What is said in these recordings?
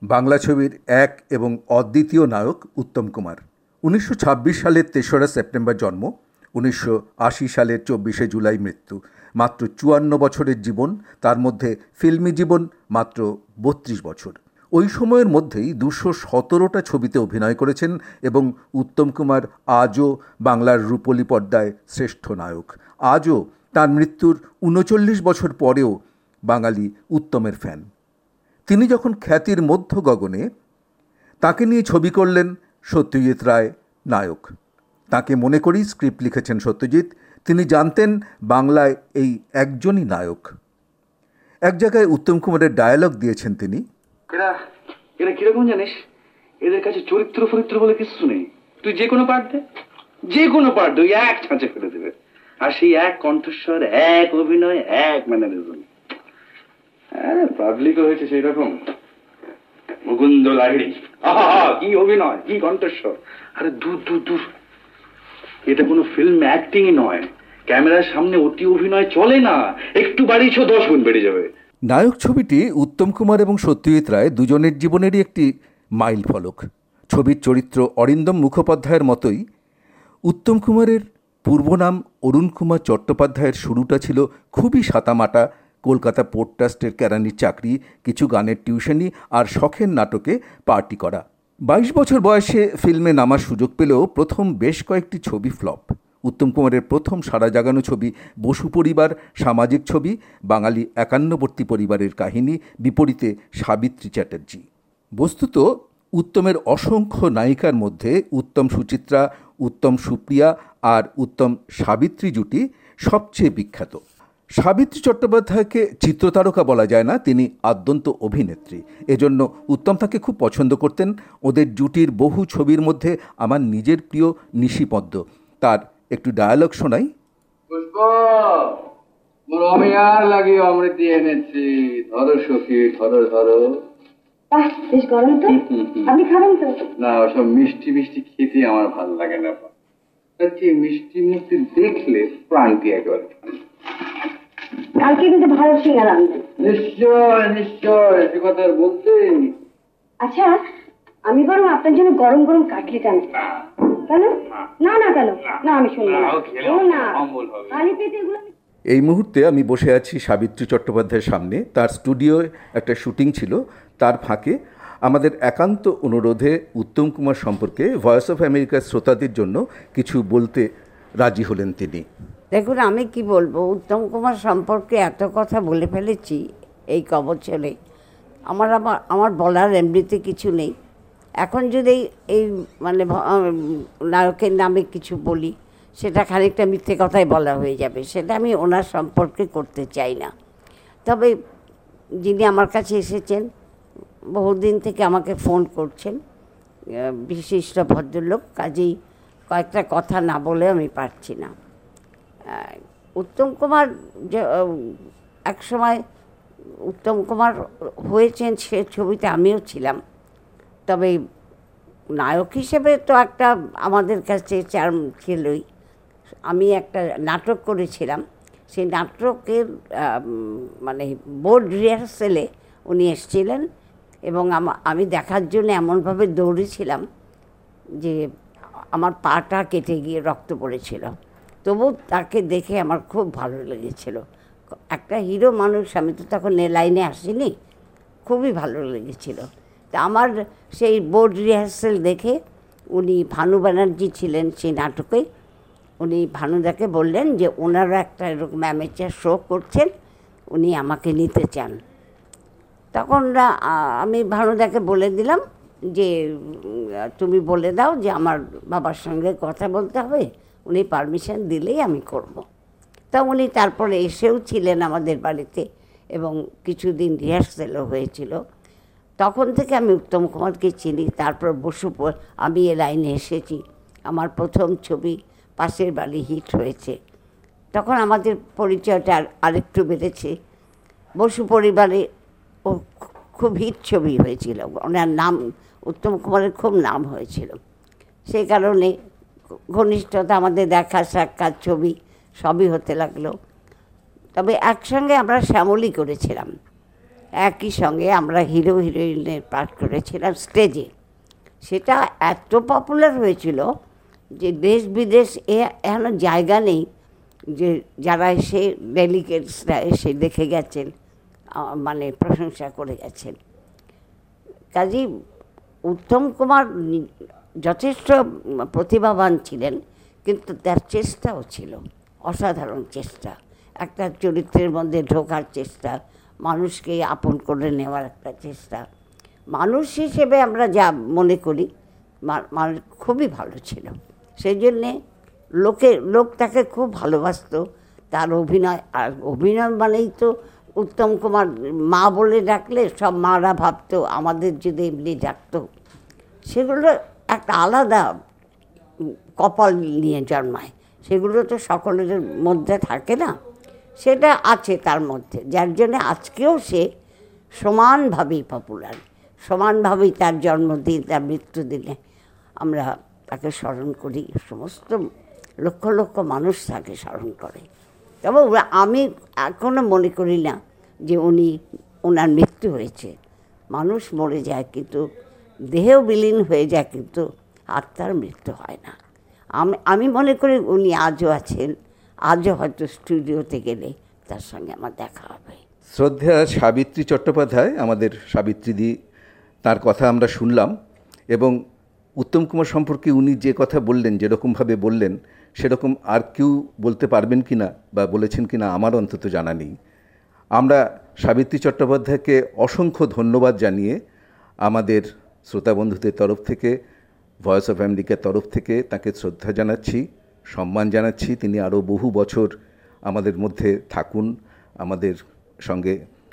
বাংলা ছবির এক এবং অদ্বিতীয় নায়ক উত্তম কুমার। 1926 সালের 3রা সেপ্টেম্বর জন্ম, 1980 সালের 24শে জুলাই মৃত্যু। মাত্র 54 বছরের জীবন, তার মধ্যে ফিল্মি জীবন মাত্র 32 বছর। ওই সময়ের মধ্যেই 217টা ছবিতে অভিনয় করেছেন এবং উত্তম কুমার আজও বাংলার রূপলী পর্দায় শ্রেষ্ঠ নায়ক। আজও তার মৃত্যুর 39 বছর পরেও বাঙালি উত্তমের ফ্যান। তিনি যখন খ্যাতির মধ্য গগনে, তাকে নিয়ে ছবি করলেন সত্যজিৎ রায় নায়ক। তাকে মনে করেই স্ক্রিপ্ট লিখেছেন সত্যজিৎ। তিনি জানতেন বাংলায় এই একজনই নায়ক। এক জায়গায় উত্তম কুমারের ডায়ালগ দিয়েছেন তিনি, এরা কিরকম জানিস, এদের কাছে চরিত্র ফরিত্র বলে কিছু নেই। তুই যে কোনো পার্ট দে, যে কোনো পার্ট দে, ওই এক ছাঁচে ফেলে দেবে। আর সেই এক কণ্ঠস্বর, এক অভিনয়, এক ম্যানারিজম। আরে পাবলিকও হয়েছে সেই রকম। মুকুন্দ লাহিড়ী, আহা কি অভিনয়, কি কণ্ঠস্বর। আরে দূর দূর দূর, এটা কোনো ফিল্ম অ্যাক্টিংই নয়। ক্যামেরার সামনে অতি অভিনয় চলে না, একটু বাড়িয়েছ 10 গুণ বেড়ে যাবে। নায়ক ছবিটি উত্তম কুমার এবং সত্যজিৎ রায় দুজনের জীবনেরই একটি মাইল ফলক। ছবির চরিত্র অরিন্দম মুখোপাধ্যায়ের মতোই উত্তম কুমারের পূর্ব নাম অরুণ কুমার চট্টোপাধ্যায়ের শুরুটা ছিল খুবই সাদামাটা। কলকাতা পোর্ট ট্রাস্টের কেরানির চাকরি, কিছু গানের টিউশনি আর শখের নাটকে পার্টি করা। 22 বছর বয়সে ফিল্মে নামার সুযোগ পেলেও প্রথম বেশ কয়েকটি ছবি ফ্লপ। উত্তম কুমারের প্রথম সাড়া জাগানো ছবি বসু পরিবার, সামাজিক ছবি, বাঙালি একান্নবর্তী পরিবারের কাহিনী, বিপরীতে সাবিত্রী চ্যাটার্জি। বস্তুত উত্তমের অসংখ্য নায়িকার মধ্যে উত্তম সুচিত্রা, উত্তম সুপ্রিয়া আর উত্তম সাবিত্রী জুটি সবচেয়ে বিখ্যাত। সাবিত্রী চট্টোপাধ্যায়কে চিত্রতারকা বলা যায় না, তিনি আদ্যন্ত অভিনেত্রী। এজন্য উত্তম তাকে খুব পছন্দ করতেন। ওদের জুটির বহু ছবির মধ্যে আমার নিজের প্রিয় নিশিপদ্ম। তার একটু ডায়ালগ শোনাই। পুষ্প, মোর অমিয়ার লাগি অমৃতি এনেছি, ধরো সখী ধরো ধরো। বেশ গরম তো, আপনি খাবেন তো? না, ওসব মিষ্টি মিষ্টি খেতে আমার ভালো লাগে না। মিষ্টি মুক্তি দেখলে প্রাণটি একেবারে। কালকে কিন্তু ভালো সিঙ্গারা আনবেন। নিশ্চয় নিশ্চয়, সে কথা বলতে। আচ্ছা, আমি বরং আপনার জন্য গরম গরম কাটলেট আনছি। কেন? না না, কেন না, আমি শুনবো না। খালি পেটে এগুলো। এই মুহূর্তে আমি বসে আছি সাবিত্রী চট্টোপাধ্যায়ের সামনে। তার স্টুডিওয় একটা শুটিং ছিল, তার ফাঁকে আমাদের একান্ত অনুরোধে উত্তম কুমার সম্পর্কে ভয়েস অফ আমেরিকার শ্রোতাদের জন্য কিছু বলতে রাজি হলেন তিনি। দেখুন, আমি কি বলবো, উত্তম কুমার সম্পর্কে এত কথা বলে ফেলেছি এই কবছরে। আমার বলার এমনিতে কিছু নেই। এখন যদি এই মানে নায়কের নামে কিছু বলি, সেটা খানিকটা মিথ্যে কথাই বলা হয়ে যাবে। সেটা আমি ওনার সম্পর্কে করতে চাই না। তবে যিনি আমার কাছে এসেছেন, বহুদিন থেকে আমাকে ফোন করছেন, বিশিষ্ট ভদ্রলোক, কাজেই কয়েকটা কথা না বলে আমি পারছি না। উত্তম কুমার এক সময় উত্তম কুমার হয়েছেন, সে ছবিতে আমিও ছিলাম। তবে নায়ক হিসেবে তো একটা আমাদের কাছে চার্ম ছিলই। আমি একটা নাটক করেছিলাম, সেই নাটকের মানে বোর্ড রিহার্সেলে উনি এসেছিলেন এবং আমি দেখার জন্য এমনভাবে দৌড়েছিলাম যে আমার পাটা কেটে গিয়ে রক্ত পড়েছিল। তবু তাকে দেখে আমার খুব ভালো লেগেছিল। একটা হিরো মানুষ, আমি তো তখন লাইনে আসিনি, খুবই ভালো লেগেছিল। তা আমার সেই বোর্ড রিহার্সেল দেখে উনি, ভানু ব্যানার্জি ছিলেন সেই নাটকে, উনি ভানুদাকে বললেন যে ওনারা একটা এরকম অ্যামেচার শো করছেন, উনি আমাকে নিতে চান। তখন আমি ভানুদাকে বলে দিলাম যে তুমি বলে দাও যে আমার বাবার সঙ্গে কথা বলতে হবে, উনি পারমিশন দিলেই আমি করব। তা উনি তারপরে এসেও ছিলেন আমাদের বাড়িতে এবং কিছুদিন রিহার্সেলও হয়েছিল। তখন থেকে আমি উত্তম কুমারকে চিনি। তারপর আমি এ লাইনে এসেছি, আমার প্রথম ছবি পাশের বাড়ি হিট হয়েছে। তখন আমাদের পরিচয়টা আরেকটু বেড়েছে। বসু পরিবারে ও খুব হিট ছবি হয়েছিল, ওনার নাম, উত্তম কুমারের খুব নাম হয়েছিল। সেই কারণে ঘনিষ্ঠতা, আমাদের দেখা সাক্ষাৎ, ছবি সবই হতে লাগলো। তবে একসঙ্গে আমরা শ্যামলী করেছিলাম। একই সঙ্গে আমরা হিরো হিরোইনের পাঠ করেছিলাম স্টেজে। সেটা এত পপুলার হয়েছিল যে দেশ বিদেশ এমন জায়গা নেই যে যারা এসে ডেলিগেটসরা এসে দেখে গেছেন, মানে প্রশংসা করে গেছেন। কাজী উত্তম কুমার যথেষ্ট প্রতিভাবান ছিলেন, কিন্তু তার চেষ্টাও ছিল অসাধারণ চেষ্টা, একটা চরিত্রের মধ্যে ঢোকার চেষ্টা, মানুষকে আপন করে নেওয়ার একটা চেষ্টা। মানুষ হিসেবে আমরা যা মনে করি মানুষ খুবই ভালো ছিল। সেই জন্যে লোক তাকে খুব ভালোবাসতো, তার অভিনয়। আর অভিনয় মানেই তো উত্তম কুমার মা বলে ডাকলে সব মারা ভাবতো, আমাদের যদি এমনি ডাকতো, সেগুলো একটা আলাদা কপাল নিয়ে জন্মায়, সেগুলো তো সকলের মধ্যে থাকে না, সেটা আছে তার মধ্যে, যার জন্যে আজকেও সে সমানভাবেই পপুলার, সমানভাবেই তার জন্মদিন, তার মৃত্যুদিনে আমরা তাকে স্মরণ করি, সমস্ত লক্ষ লক্ষ মানুষ তাকে স্মরণ করে। তবে আমি এখনও মনে করি না যে ওনার মৃত্যু হয়েছে। মানুষ মরে যায়, কিন্তু দেহেও বিলীন হয়ে যায়, কিন্তু আত্মার মৃত্যু হয় না। আমি মনে করি উনি আজও আছেন, আজও হয়তো স্টুডিওতে গেলে তার সঙ্গে আমার দেখা হবে। শ্রদ্ধা সাবিত্রী চট্টোপাধ্যায়, আমাদের সাবিত্রীদি, তার কথা আমরা শুনলাম। এবং উত্তম কুমার সম্পর্কে উনি যে কথা বললেন, যেরকমভাবে বললেন, সেরকম আর কেউ বলতে পারবেন কি না বা বলেছেন কি না আমার অন্তত জানা নেই। আমরা সাবিত্রী চট্টোপাধ্যায়কে অসংখ্য ধন্যবাদ জানিয়ে আমাদের শ্রোতা বন্ধুদের তরফ থেকে, ভয়েস অফ আমেরিকার তরফ থেকে তাকে শ্রদ্ধা জানাচ্ছি, সম্মান জানাচ্ছি। তিনি আরও বহু বছর আমাদের মধ্যে থাকুন, আমাদের সঙ্গে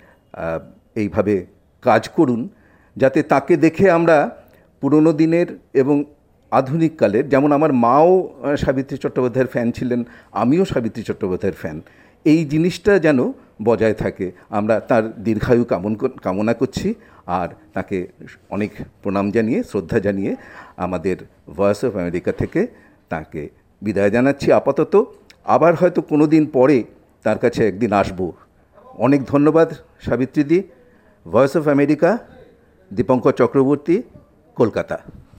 এইভাবে কাজ করুন, যাতে তাকে দেখে আমরা পুরনো দিনের এবং আধুনিক কালের, যেমন আমার মাও সাবিত্রী চট্টোপাধ্যায়ের ফ্যান ছিলেন, আমিও সাবিত্রী চট্টোপাধ্যায়ের ফ্যান, এই জিনিসটা যেন বজায় থাকে। আমরা তার দীর্ঘায়ু কামনা করছি, আর তাকে অনেক প্রণাম জানিয়ে, শ্রদ্ধা জানিয়ে আমাদের ভয়েস অফ আমেরিকা থেকে তাকে বিদায় জানাচ্ছি আপাতত। আবার হয়তো কোনো দিন পরে তার কাছে একদিন আসব। অনেক ধন্যবাদ সাবিত্রীদি। Voice of America, Dipankar Chakraborty, Kolkata.